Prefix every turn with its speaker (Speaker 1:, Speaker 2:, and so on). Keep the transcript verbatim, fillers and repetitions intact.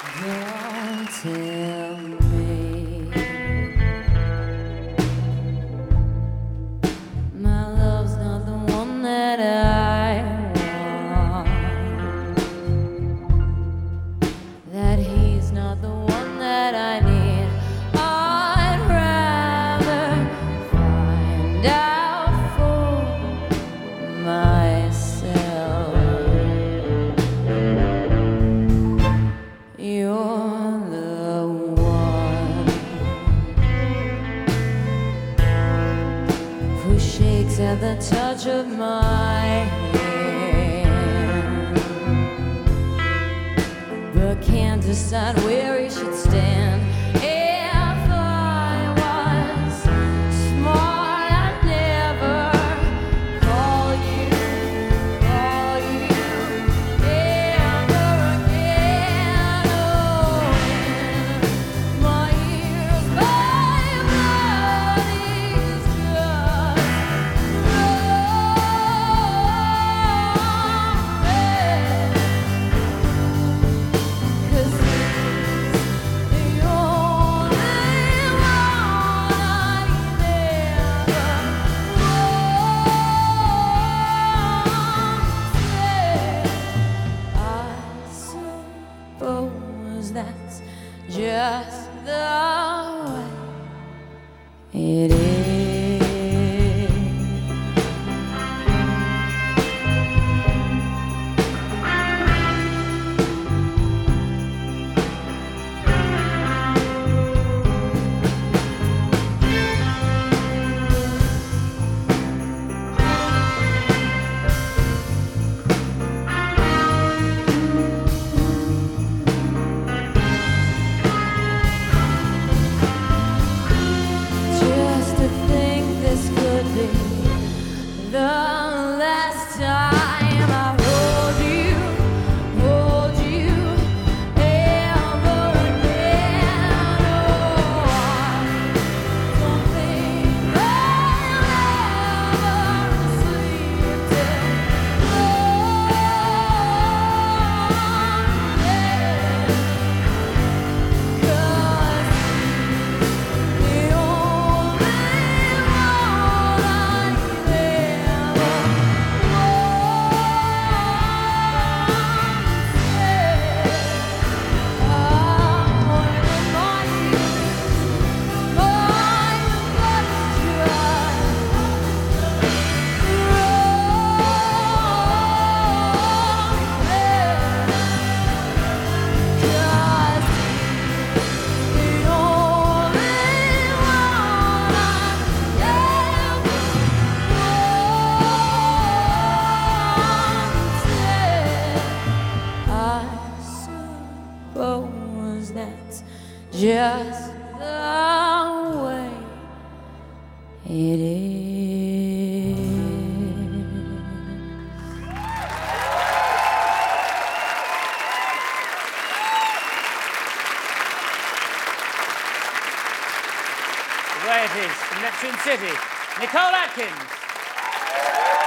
Speaker 1: Don't tell me my love's not the one that I want, that he's not the one that I need. I'd rather find out for myself. You're the one who shakes at the touch of my hand, but can't decide where he should stand. If I was smart, I'd never call you, call you ever again. Oh, in my ears, my blood is just red, 'cause he's the only one I never wanted. I suppose that's just the way it is. Just to think this could be the last time I hold you, hold you ever again. Oh, I don't think I'll ever sleep till morning, 'cause the only one I suppose that's just the way it is.
Speaker 2: The way it is from Neptune City, Nicole Atkins.